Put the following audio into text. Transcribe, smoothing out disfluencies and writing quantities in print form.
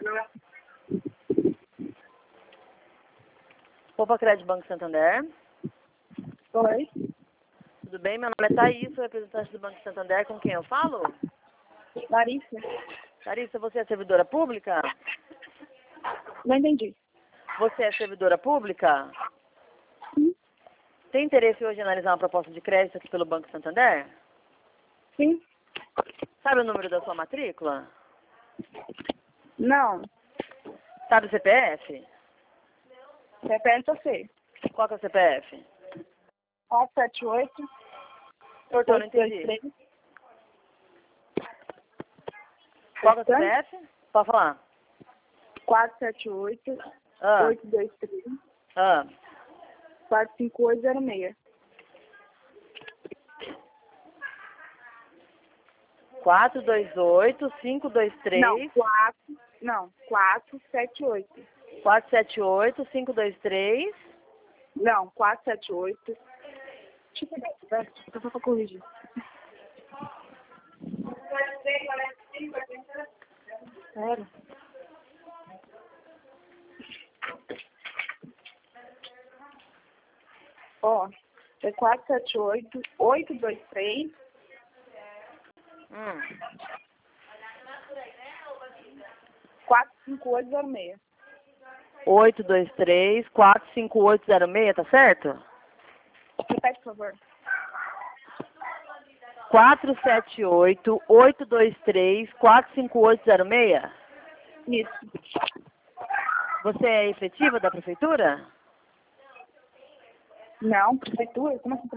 Poupa Crédito Banco Santander. Oi, Tudo bem? Meu nome é Thaís, sou representante do Banco Santander. Com quem eu falo? Larissa. Larissa, você é servidora pública? Não entendi. Você é servidora pública? Sim. Tem interesse hoje em analisar uma proposta de crédito aqui pelo Banco Santander? Sim. Sabe o número da sua matrícula? Não. Sabe o CPF? CPF eu sei. Qual que é o CPF? 478 Doutor, não entendi. 823. Qual que é o CPF? Pode falar. 478 Ah, 823 ah. 45806. 428-523. Não, 478. 478-523. Não, 478. Deixa eu pegar, vai. Eu só pra corrigir. Sério? Ó, é 478-823. 45806. 823-45806, tá certo? Repete, por favor. 478-823-45806. Isso. Você é efetiva da prefeitura? Não, prefeitura? Como assim?